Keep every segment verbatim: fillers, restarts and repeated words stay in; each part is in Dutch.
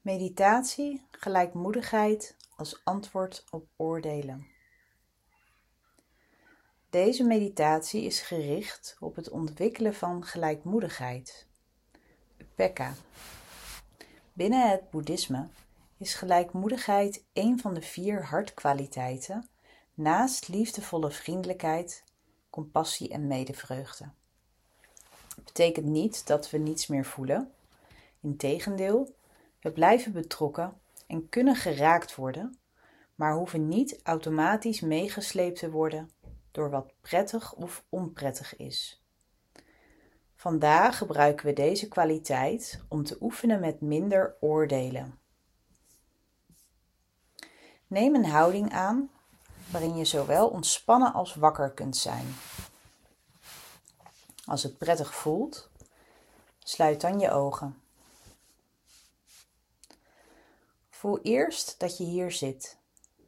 Meditatie, gelijkmoedigheid als antwoord op oordelen. Deze meditatie is gericht op het ontwikkelen van gelijkmoedigheid, upekkha. Binnen het boeddhisme is gelijkmoedigheid een van de vier hartkwaliteiten naast liefdevolle vriendelijkheid, compassie en medevreugde. Het betekent niet dat we niets meer voelen. Integendeel, we blijven betrokken en kunnen geraakt worden, maar hoeven niet automatisch meegesleept te worden door wat prettig of onprettig is. Vandaag gebruiken we deze kwaliteit om te oefenen met minder oordelen. Neem een houding aan waarin je zowel ontspannen als wakker kunt zijn. Als het prettig voelt, sluit dan je ogen. Voel eerst dat je hier zit.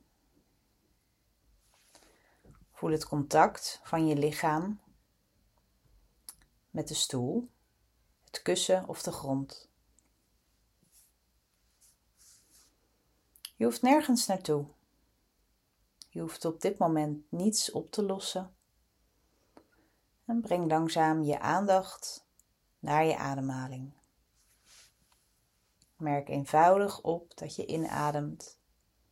Voel het contact van je lichaam met de stoel, het kussen of de grond. Je hoeft nergens naartoe. Je hoeft op dit moment niets op te lossen. En breng langzaam je aandacht naar je ademhaling. Merk eenvoudig op dat je inademt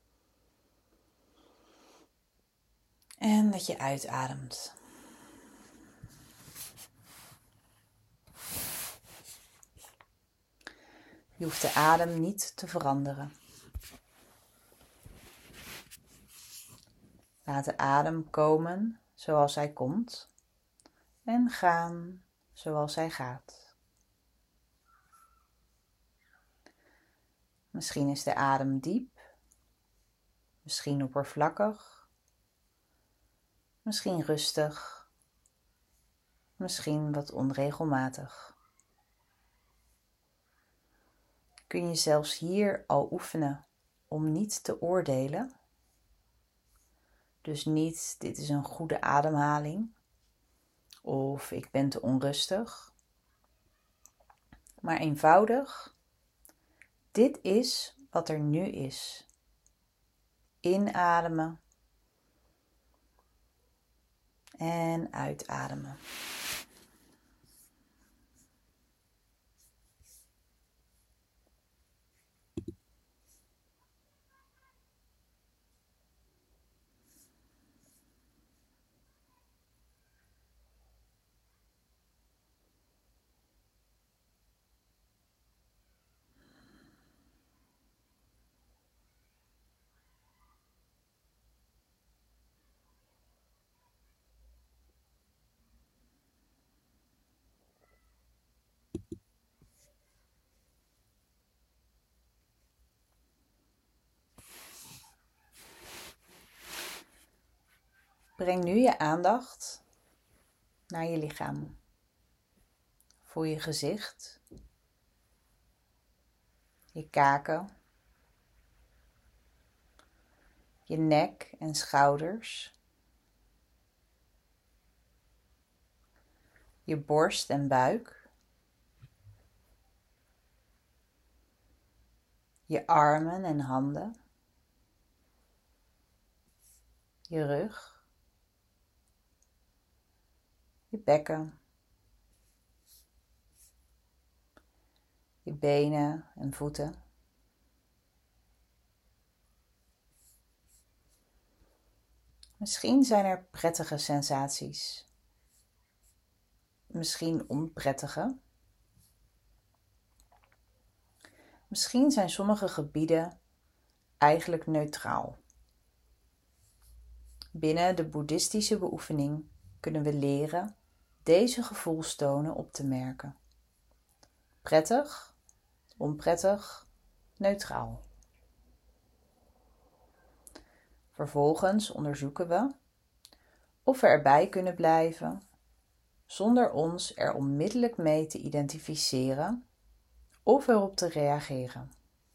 en dat je uitademt. Je hoeft de adem niet te veranderen. Laat de adem komen zoals hij komt en gaan zoals hij gaat. Misschien is de adem diep, misschien oppervlakkig, misschien rustig, misschien wat onregelmatig. Kun je zelfs hier al oefenen om niet te oordelen? Dus niet, dit is een goede ademhaling, of ik ben te onrustig, maar eenvoudig, dit is wat er nu is. Inademen en uitademen. Breng nu je aandacht naar je lichaam. Voel je gezicht, je kaken, je nek en schouders, je borst en buik, je armen en handen, je rug, je bekken, je benen en voeten. Misschien zijn er prettige sensaties, misschien onprettige. Misschien zijn sommige gebieden eigenlijk neutraal. Binnen de boeddhistische beoefening kunnen we leren deze gevoelstonen op te merken. Prettig, onprettig, neutraal. Vervolgens onderzoeken we of we erbij kunnen blijven zonder ons er onmiddellijk mee te identificeren of erop te reageren.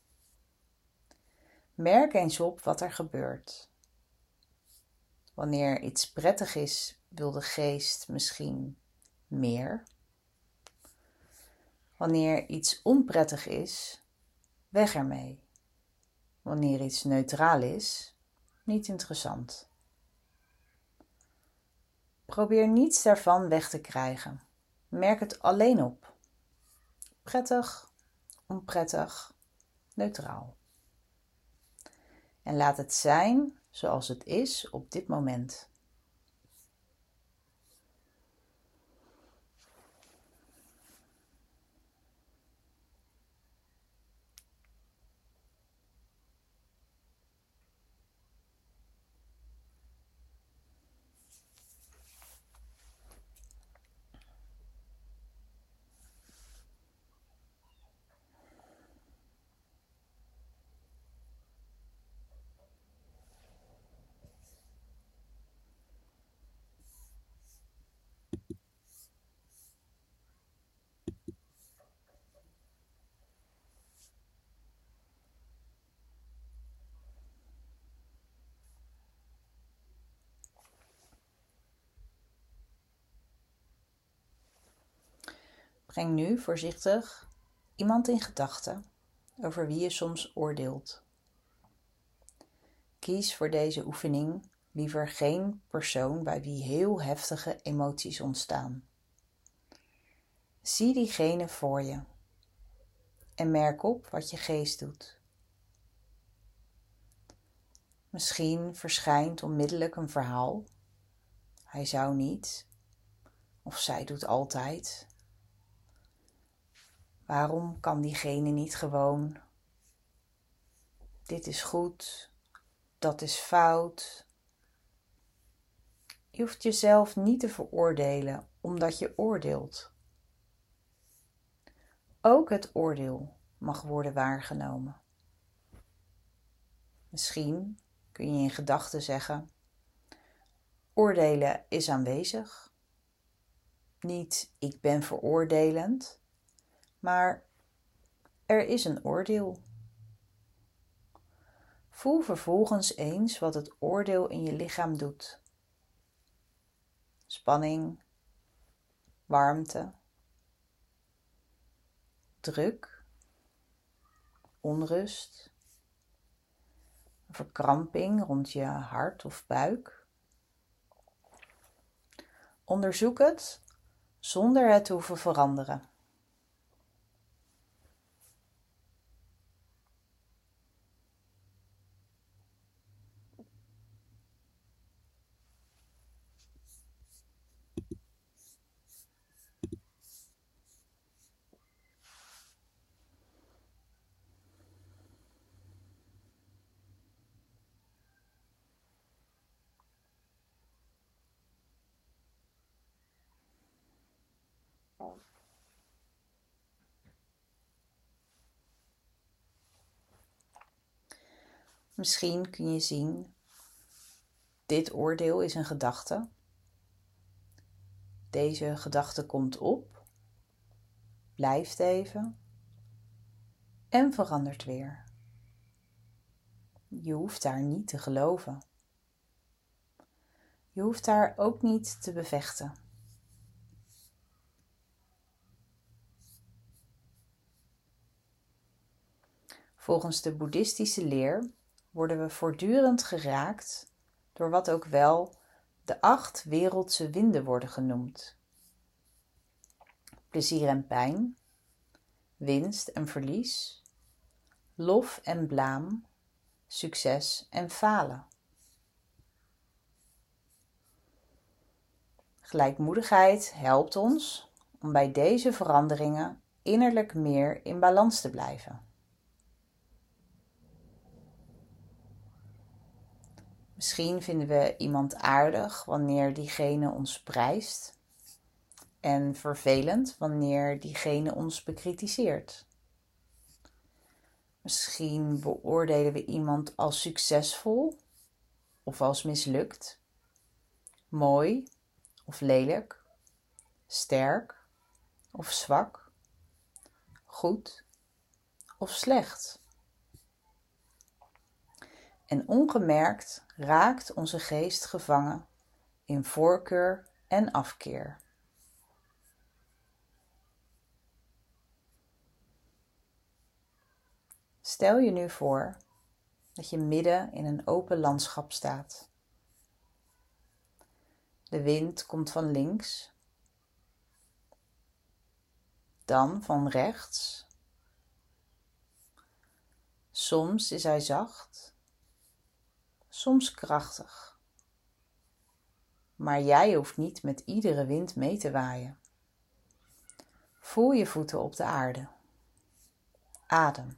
Merk eens op wat er gebeurt. Wanneer iets prettig is, wil de geest misschien meer. Wanneer iets onprettig is, weg ermee. Wanneer iets neutraal is, niet interessant. Probeer niets daarvan weg te krijgen. Merk het alleen op. Prettig, onprettig, neutraal. En laat het zijn zoals het is op dit moment. Breng nu voorzichtig iemand in gedachten over wie je soms oordeelt. Kies voor deze oefening liever geen persoon bij wie heel heftige emoties ontstaan. Zie diegene voor je en merk op wat je geest doet. Misschien verschijnt onmiddellijk een verhaal. Hij zou niet, of zij doet altijd. Waarom kan diegene niet gewoon? Dit is goed, dat is fout. Je hoeft jezelf niet te veroordelen omdat je oordeelt. Ook het oordeel mag worden waargenomen. Misschien kun je in gedachten zeggen: oordelen is aanwezig. Niet ik ben veroordelend, maar er is een oordeel. Voel vervolgens eens wat het oordeel in je lichaam doet. Spanning, warmte, druk, onrust, verkramping rond je hart of buik. Onderzoek het zonder het te hoeven veranderen. Misschien kun je zien, dit oordeel is een gedachte. Deze gedachte komt op, blijft even en verandert weer. Je hoeft daar niet te geloven. Je hoeft daar ook niet te bevechten. Volgens de boeddhistische leer worden we voortdurend geraakt door wat ook wel de acht wereldse winden worden genoemd. Plezier en pijn, winst en verlies, lof en blaam, succes en falen. Gelijkmoedigheid helpt ons om bij deze veranderingen innerlijk meer in balans te blijven. Misschien vinden we iemand aardig wanneer diegene ons prijst en vervelend wanneer diegene ons bekritiseert. Misschien beoordelen we iemand als succesvol of als mislukt, mooi of lelijk, sterk of zwak, goed of slecht. En ongemerkt raakt onze geest gevangen in voorkeur en afkeer. Stel je nu voor dat je midden in een open landschap staat. De wind komt van links, dan van rechts. Soms is hij zacht, soms krachtig. Maar jij hoeft niet met iedere wind mee te waaien. Voel je voeten op de aarde. Adem.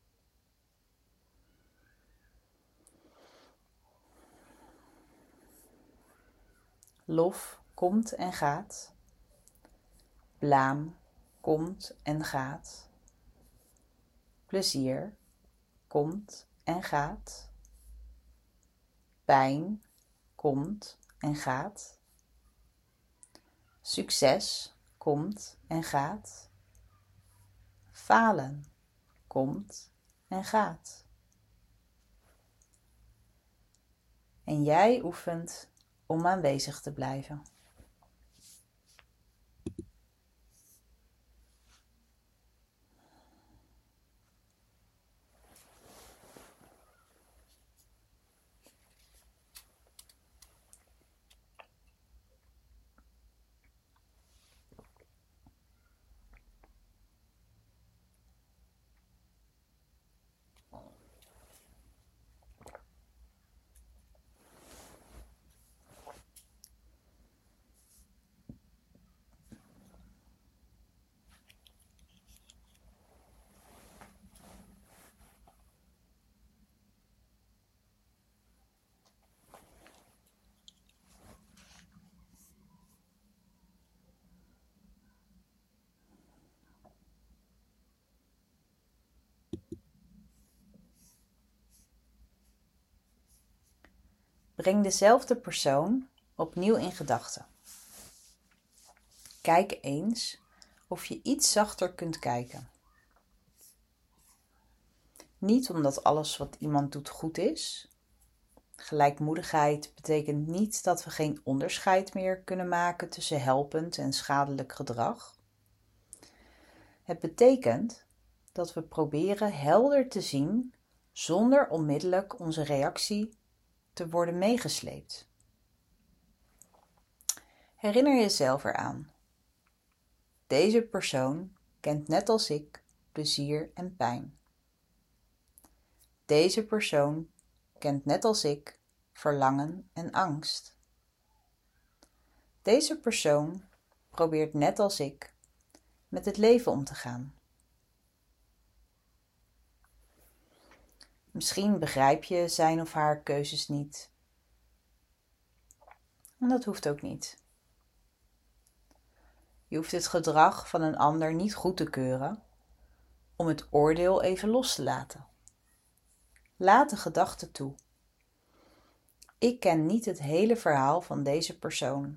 Lof komt en gaat. Blaam komt en gaat. Plezier komt en gaat. Pijn komt en gaat. Succes komt en gaat. Falen komt en gaat. En jij oefent om aanwezig te blijven. Breng dezelfde persoon opnieuw in gedachten. Kijk eens of je iets zachter kunt kijken. Niet omdat alles wat iemand doet goed is. Gelijkmoedigheid betekent niet dat we geen onderscheid meer kunnen maken tussen helpend en schadelijk gedrag. Het betekent dat we proberen helder te zien zonder onmiddellijk onze reactie te worden meegesleept. Herinner jezelf eraan. Deze persoon kent net als ik plezier en pijn. Deze persoon kent net als ik verlangen en angst. Deze persoon probeert net als ik met het leven om te gaan. Misschien begrijp je zijn of haar keuzes niet. En dat hoeft ook niet. Je hoeft het gedrag van een ander niet goed te keuren om het oordeel even los te laten. Laat de gedachte toe. Ik ken niet het hele verhaal van deze persoon.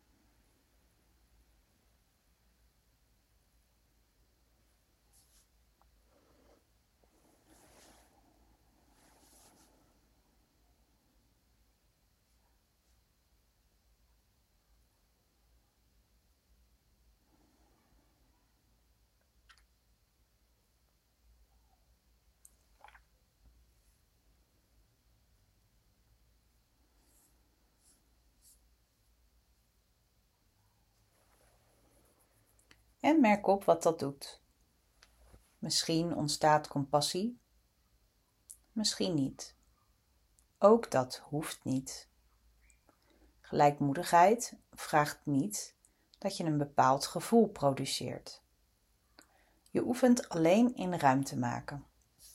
En merk op wat dat doet. Misschien ontstaat compassie, misschien niet. Ook dat hoeft niet. Gelijkmoedigheid vraagt niet dat je een bepaald gevoel produceert. Je oefent alleen in ruimte maken.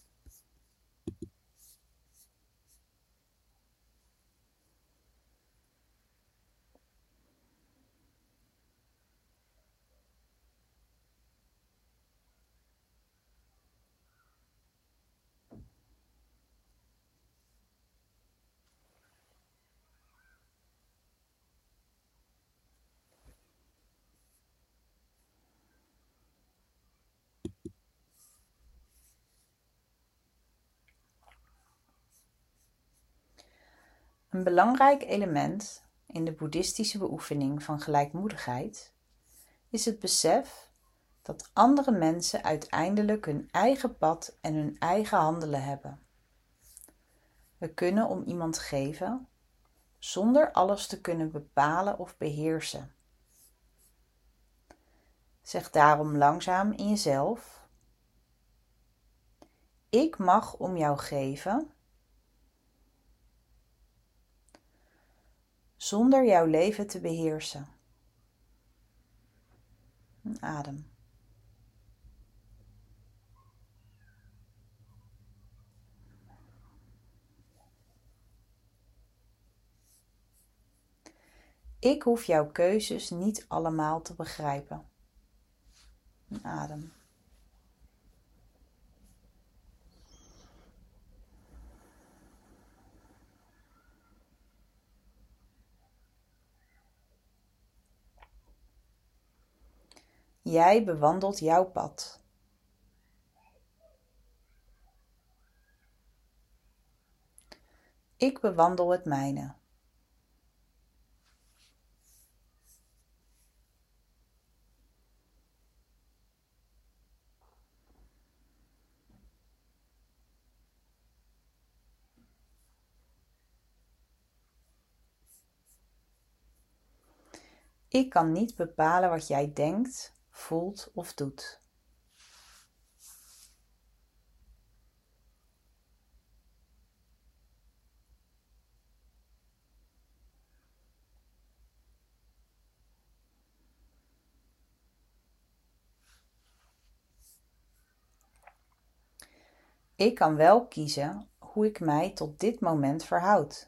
Een belangrijk element in de boeddhistische beoefening van gelijkmoedigheid is het besef dat andere mensen uiteindelijk hun eigen pad en hun eigen handelen hebben. We kunnen om iemand geven zonder alles te kunnen bepalen of beheersen. Zeg daarom langzaam in jezelf: ik mag om jou geven zonder jouw leven te beheersen. Adem. Ik hoef jouw keuzes niet allemaal te begrijpen. Adem. Jij bewandelt jouw pad. Ik bewandel het mijne. Ik kan niet bepalen wat jij denkt, voelt of doet. Ik kan wel kiezen hoe ik mij tot dit moment verhoud.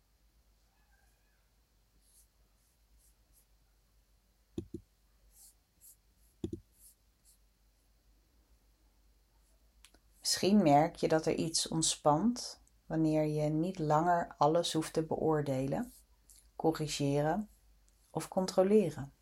Misschien merk je dat er iets ontspant wanneer je niet langer alles hoeft te beoordelen, corrigeren of controleren.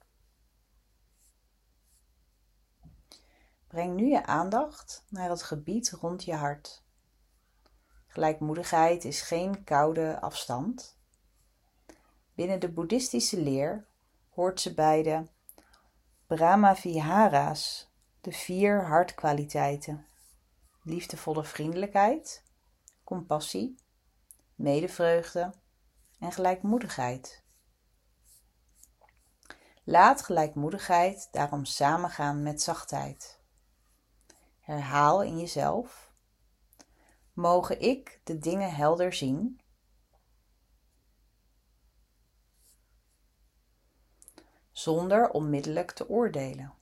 Breng nu je aandacht naar het gebied rond je hart. Gelijkmoedigheid is geen koude afstand. Binnen de boeddhistische leer hoort ze bij de Brahmavihara's, de vier hartkwaliteiten: liefdevolle vriendelijkheid, compassie, medevreugde en gelijkmoedigheid. Laat gelijkmoedigheid daarom samengaan met zachtheid. Herhaal in jezelf: mogen ik de dingen helder zien? Zonder onmiddellijk te oordelen.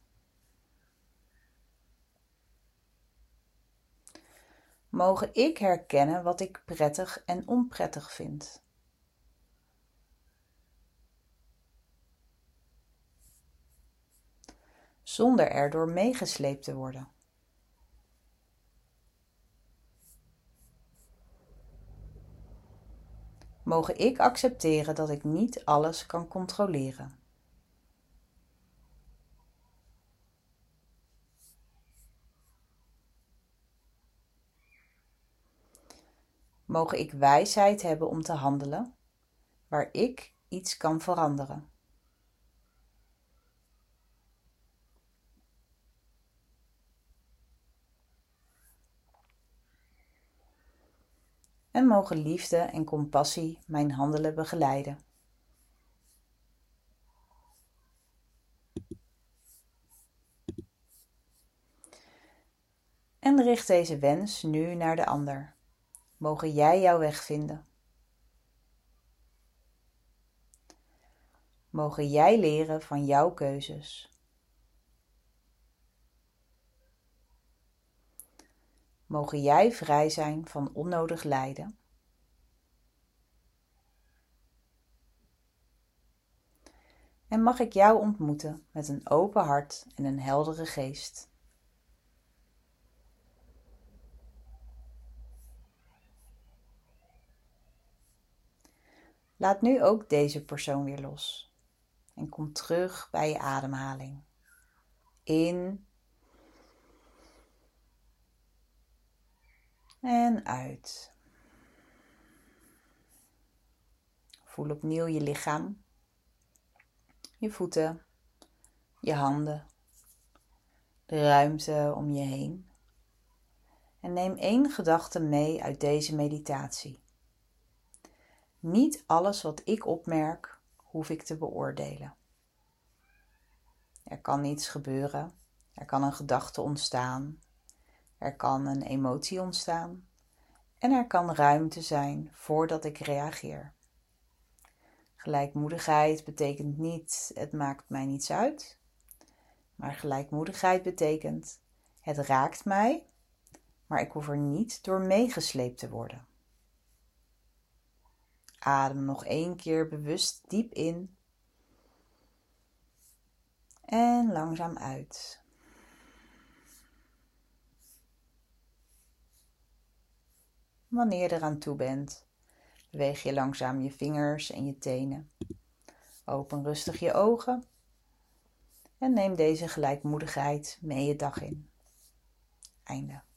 Mogen ik herkennen wat ik prettig en onprettig vind? Zonder erdoor meegesleept te worden. Mogen ik accepteren dat ik niet alles kan controleren? Mogen ik wijsheid hebben om te handelen, waar ik iets kan veranderen? En mogen liefde en compassie mijn handelen begeleiden. En richt deze wens nu naar de ander. Mogen jij jouw weg vinden? Mogen jij leren van jouw keuzes? Mogen jij vrij zijn van onnodig lijden? En mag ik jou ontmoeten met een open hart en een heldere geest? Laat nu ook deze persoon weer los en kom terug bij je ademhaling. In en uit. Voel opnieuw je lichaam, je voeten, je handen, de ruimte om je heen. En neem één gedachte mee uit deze meditatie. Niet alles wat ik opmerk, hoef ik te beoordelen. Er kan iets gebeuren, er kan een gedachte ontstaan, er kan een emotie ontstaan en er kan ruimte zijn voordat ik reageer. Gelijkmoedigheid betekent niet, het maakt mij niets uit, maar gelijkmoedigheid betekent, het raakt mij, maar ik hoef er niet door meegesleept te worden. Adem nog één keer bewust diep in en langzaam uit. Wanneer je eraan toe bent, beweeg je langzaam je vingers en je tenen. Open rustig je ogen en neem deze gelijkmoedigheid mee je dag in. Einde.